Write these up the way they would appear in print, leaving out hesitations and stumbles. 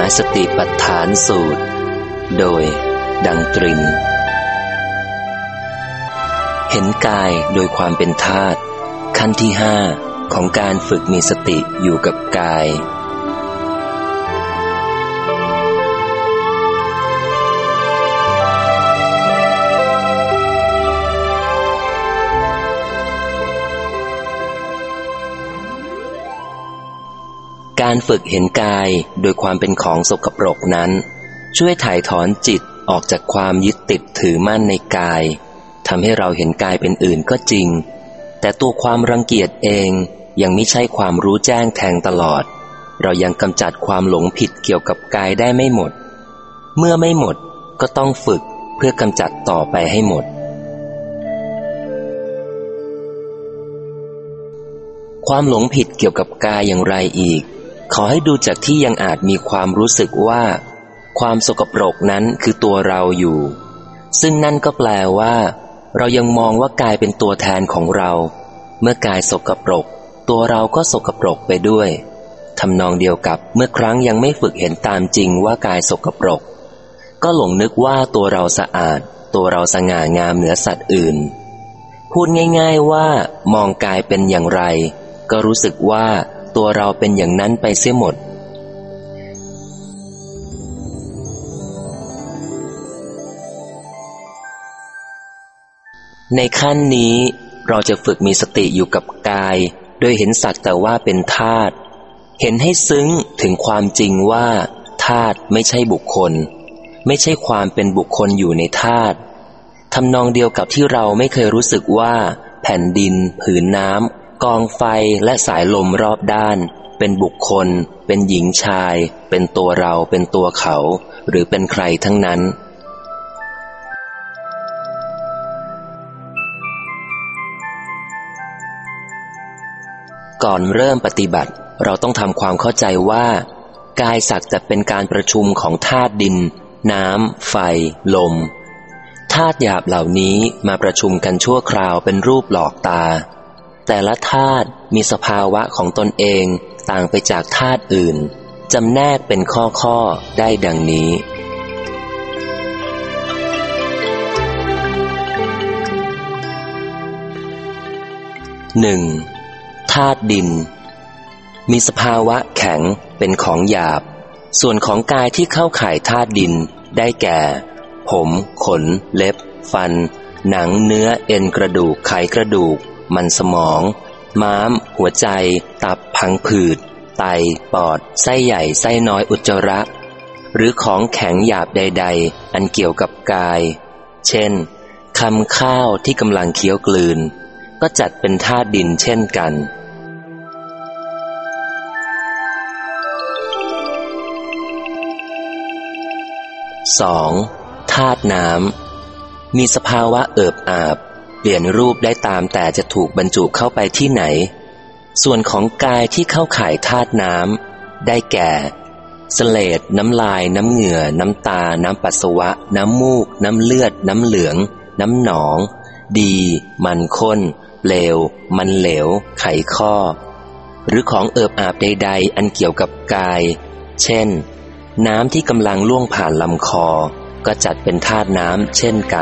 สติปัฏฐานสูตรโดยดังตรินเห็นกายโดยความเป็นธาตุขั้นที่5ของการฝึกมีสติอยู่กับกายการฝึกเห็นกายโดยความเป็นของสกปรกนั้นช่วยถ่ายถอนจิตออกจากความยึดติดถือมั่นในกายทำให้เราเห็นกายเป็นอื่นก็จริงแต่ตัวความรังเกียจเองยังไม่ใช่ความรู้แจ้งแทงตลอดเรายังกำจัดความหลงผิดเกี่ยวกับกายได้ไม่หมดเมื่อไม่หมดก็ต้องฝึกเพื่อกำจัดต่อไปให้หมดความหลงผิดเกี่ยวกับกายอย่างไรอีกขอให้ดูจากที่ยังอาจมีความรู้สึกว่าความสกปรกนั้นคือตัวเราอยู่ซึ่งนั่นก็แปลว่าเรายังมองว่ากายเป็นตัวแทนของเราเมื่อกายสกปรกตัวเราก็สกปรกไปด้วยทำนองเดียวกับเมื่อครั้งยังไม่ฝึกเห็นตามจริงว่ากายสกปรกก็หลงนึกว่าตัวเราสะอาดตัวเราสง่างามเหนือสัตว์อื่นพูดง่ายๆว่ามองกายเป็นอย่างไรก็รู้สึกว่าตัวเราเป็นอย่างนั้นไปเสียหมดในขั้นนี้เราจะฝึกมีสติอยู่กับกายโดยเห็นสักแต่ว่าเป็นธาตุเห็นให้ซึ้งถึงความจริงว่าธาตุไม่ใช่บุคคลไม่ใช่ความเป็นบุคคลอยู่ในธาตุทำนองเดียวกับที่เราไม่เคยรู้สึกว่าแผ่นดินผืนน้ำกองไฟและสายลมรอบด้านเป็นบุคคลเป็นหญิงชายเป็นตัวเราเป็นตัวเขาหรือเป็นใครทั้งนั้นก่อนเริ่มปฏิบัติเราต้องทำความเข้าใจว่ากายสักแต่เป็นการประชุมของธาตุดินน้ำไฟลมธาตุหยาบเหล่านี้มาประชุมกันชั่วคราวเป็นรูปหลอกตาแต่ละธาตุมีสภาวะของตนเองต่างไปจากธาตุอื่นจำแนกเป็นข้อๆได้ดังนี้ 1. ธาตุดินมีสภาวะแข็งเป็นของหยาบส่วนของกายที่เข้าข่ายธาตุดินได้แก่ผมขนเล็บฟันหนังเนื้อเอ็นกระดูกไขกระดูกมันสมองม้ามหัวใจตับพังผืดไตปอดไส้ใหญ่ไส้น้อยอุจจาระหรือของแข็งหยาบใดๆอันเกี่ยวกับกายเช่นคำข้าวที่กำลังเคี้ยวกลืนก็จัดเป็นธาตุดินเช่นกัน 2. ธาตุน้ำมีสภาวะเอิบอาบเปลี่ยนรูปได้ตามแต่จะถูกบรรจุเข้าไปที่ไหนส่วนของกายที่เข้าข่ายธาตุน้ำได้แก่เสลดน้ำลายน้ำเหงื่อน้ำตาน้ำปัสสาวะน้ำมูกน้ำเลือดน้ำเหลืองน้ำหนองดีมันข้นเปลวมันเหลวไขข้อหรือของเอิบอาบใดๆอันเกี่ยวกับกายเช่นน้ำที่กำลังล่วงผ่านลำคอก็จัดเป็นธาตุน้ำเช่นกัน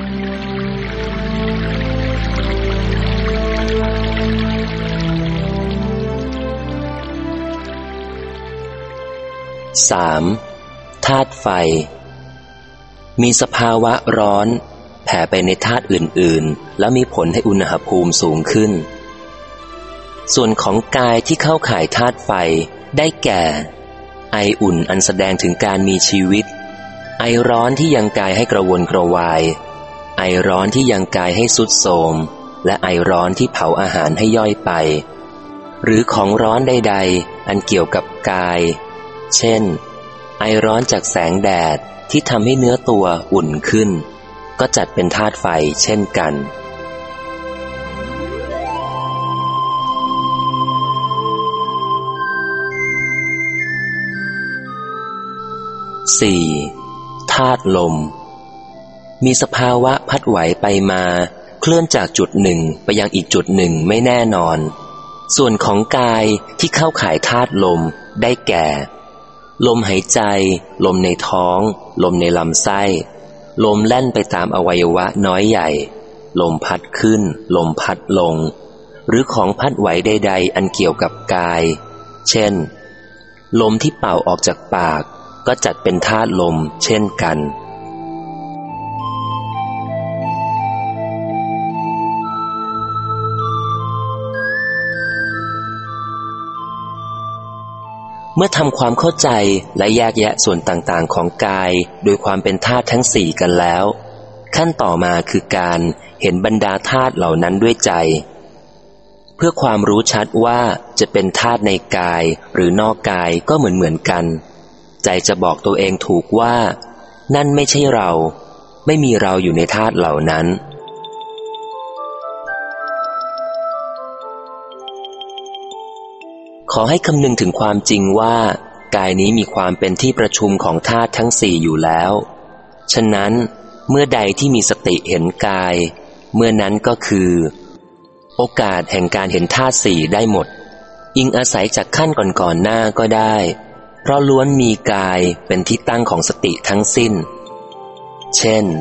3. ธาตุไฟมีสภาวะร้อนแผ่ไปในธาตุอื่นๆและมีผลให้อุณหภูมิสูงขึ้นส่วนของกายที่เข้าข่ายธาตุไฟได้แก่ไออุ่นอันแสดงถึงการมีชีวิตไอร้อนที่ยังกายให้กระวนกระวายไอร้อนที่ยังกายให้ทรุดโทรมและไอร้อนที่เผาอาหารให้ย่อยไปหรือของร้อนใดๆอันเกี่ยวกับกายเช่นไอร้อนจากแสงแดดที่ทำให้เนื้อตัวอุ่นขึ้นก็จัดเป็นธาตุไฟเช่นกัน 4. ธาตุลมมีสภาวะพัดไหวไปมาเคลื่อนจากจุดหนึ่งไปยังอีกจุดหนึ่งไม่แน่นอนส่วนของกายที่เข้าข่ายธาตุลมได้แก่ลมหายใจลมในท้องลมในลำไส้ลมแล่นไปตามอวัยวะน้อยใหญ่ลมพัดขึ้นลมพัดลงหรือของพัดไหวใดๆอันเกี่ยวกับกายเช่นลมที่เป่าออกจากปากก็จัดเป็นธาตุลมเช่นกันเมื่อทำความเข้าใจและแยกแยะส่วนต่างๆของกายโดยความเป็นธาตุทั้งสี่กันแล้วขั้นต่อมาคือการเห็นบรรดาธาตุเหล่านั้นด้วยใจเพื่อความรู้ชัดว่าจะเป็นธาตุในกายหรือนอกกายก็เหมือนกันใจจะบอกตัวเองถูกว่านั่นไม่ใช่เราไม่มีเราอยู่ในธาตุเหล่านั้นขอให้คำนึงถึงความจริงว่ากายนี้มีความเป็นที่ประชุมของธาตุทั้งสี่อยู่แล้วฉะนั้นเมื่อใดที่มีสติเห็นกายเมื่อนั้นก็คือโอกาสแห่งการเห็นธาตุสี่ได้หมดอิงอาศัยจากขั้นก่อนๆหน้าก็ได้เพราะล้วนมีกายเป็นที่ตั้งของสติทั้งสิ้นเช่น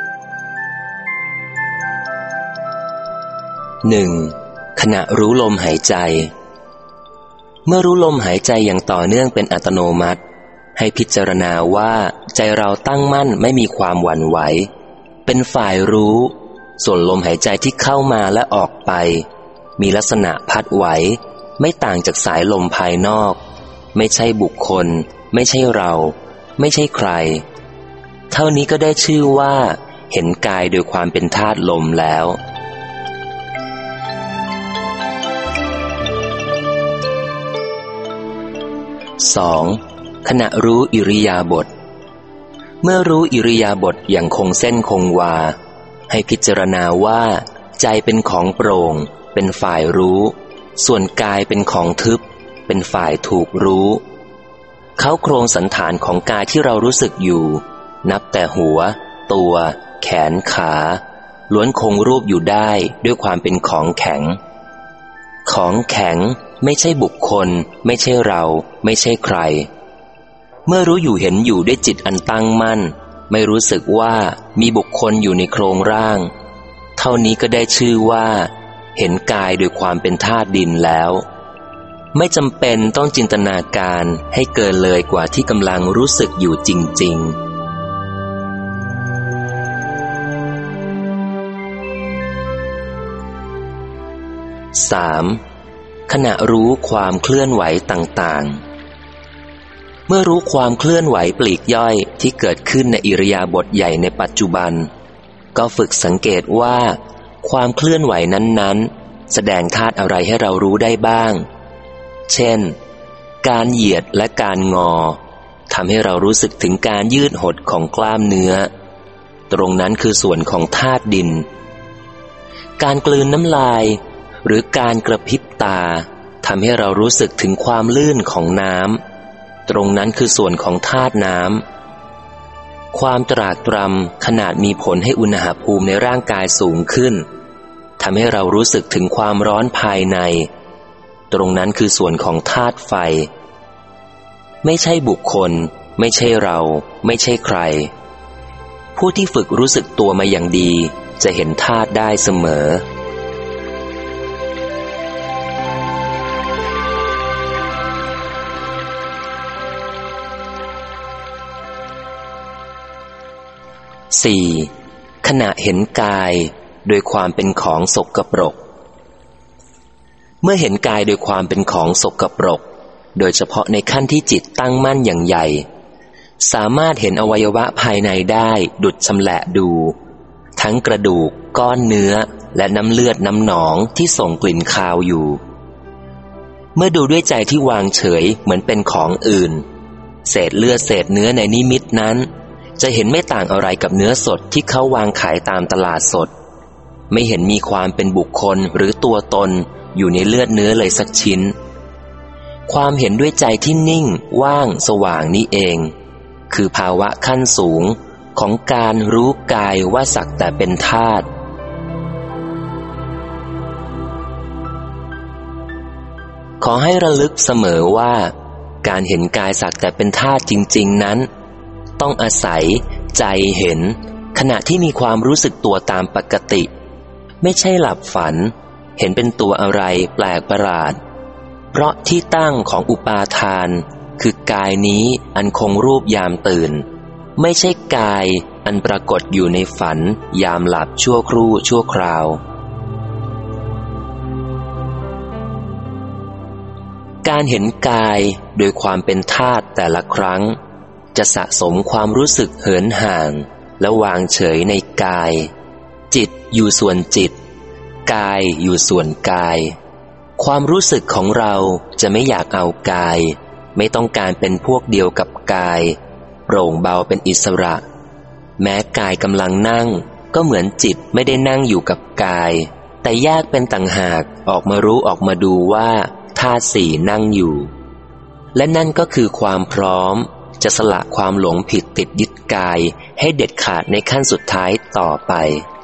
1. ขณะรู้ลมหายใจเมื่อรู้ลมหายใจอย่างต่อเนื่องเป็นอัตโนมัติให้พิจารณาว่าใจเราตั้งมั่นไม่มีความหวั่นไหวเป็นฝ่ายรู้ส่วนลมหายใจที่เข้ามาและออกไปมีลักษณะพัดไหวไม่ต่างจากสายลมภายนอกไม่ใช่บุคคลไม่ใช่เราไม่ใช่ใครเท่านี้ก็ได้ชื่อว่าเห็นกายโดยความเป็นธาตุลมแล้ว 2. ขณะรู้อิริยาบถเมื่อรู้อิริยาบถอย่างคงเส้นคงวาให้พิจารณาว่าใจเป็นของโปร่งเป็นฝ่ายรู้ส่วนกายเป็นของทึบเป็นฝ่ายถูกรู้เขาโครงสันฐานของกายที่เรารู้สึกอยู่นับแต่หัวตัวแขนขาล้วนคงรูปอยู่ได้ด้วยความเป็นของแข็งของแข็งไม่ใช่บุคคลไม่ใช่เราไม่ใช่ใครเมื่อรู้อยู่เห็นอยู่ด้วยจิตอันตั้งมั่นไม่รู้สึกว่ามีบุคคลอยู่ในโครงร่างเท่านี้ก็ได้ชื่อว่าเห็นกายโดยความเป็นธาตุดินแล้วไม่จำเป็นต้องจินตนาการให้เกินเลยกว่าที่กำลังรู้สึกอยู่จริงๆ 3. ขณะรู้ความเคลื่อนไหวต่างๆเมื่อรู้ความเคลื่อนไหวปลีกย่อยที่เกิดขึ้นในอิริยาบถใหญ่ในปัจจุบันก็ฝึกสังเกตว่าความเคลื่อนไหวนั้นๆแสดงธาตุอะไรให้เรารู้ได้บ้างเช่นการเหยียดและการงอทำให้เรารู้สึกถึงการยืดหดของกล้ามเนื้อตรงนั้นคือส่วนของธาตุดินการกลืนน้ำลายหรือการกระพริบตาทำให้เรารู้สึกถึงความลื่นของน้ำตรงนั้นคือส่วนของธาตุน้ำความตรากตรำขนาดมีผลให้อุณหภูมิในร่างกายสูงขึ้นทำให้เรารู้สึกถึงความร้อนภายในตรงนั้นคือส่วนของธาตุไฟไม่ใช่บุคคลไม่ใช่เราไม่ใช่ใครผู้ที่ฝึกรู้สึกตัวมาอย่างดีจะเห็นธาตุได้เสมอ4. ขณะเห็นกายโดยความเป็นของสกปรกเมื่อเห็นกายโดยความเป็นของสกปรกโดยเฉพาะในขั้นที่จิตตั้งมั่นอย่างใหญ่สามารถเห็นอวัยวะภายในได้ดุจชำแหละดูทั้งกระดูกก้อนเนื้อและน้ำเลือดน้ำหนองที่ส่งกลิ่นคาวอยู่เมื่อดูด้วยใจที่วางเฉยเหมือนเป็นของอื่นเศษเลือดเศษเนื้อในนิมิตนั้นจะเห็นไม่ต่างอะไรกับเนื้อสดที่เขาวางขายตามตลาดสดไม่เห็นมีความเป็นบุคคลหรือตัวตนอยู่ในเลือดเนื้อเลยสักชิ้นความเห็นด้วยใจที่นิ่งว่างสว่างนี้เองคือภาวะขั้นสูงของการรู้กายว่าสักแต่เป็นธาตุขอให้ระลึกเสมอว่าการเห็นกายสักแต่เป็นธาตุจริงๆนั้นต้องอาศัยใจเห็นขณะที่มีความรู้สึกตัวตามปกติไม่ใช่หลับฝันเห็นเป็นตัวอะไรแปลกประหลาดเพราะที่ตั้งของอุปาทานคือกายนี้อันคงรูปยามตื่นไม่ใช่กายอันปรากฏอยู่ในฝันยามหลับชั่วครู่ชั่วคราวการเห็นกายโดยความเป็นธาตุแต่ละครั้งจะสะสมความรู้สึกเหินห่างและวางเฉยในกายจิตอยู่ส่วนจิตกายอยู่ส่วนกายความรู้สึกของเราจะไม่อยากเอากายไม่ต้องการเป็นพวกเดียวกับกายโปร่งเบาเป็นอิสระแม้กายกำลังนั่งก็เหมือนจิตไม่ได้นั่งอยู่กับกายแต่แยกเป็นต่างหากออกมารู้ออกมาดูว่าธาตุสี่นั่งอยู่และนั่นก็คือความพร้อมจะสละความหลงผิดติดยึดกายให้เด็ดขาดในขั้นสุดท้ายต่อไป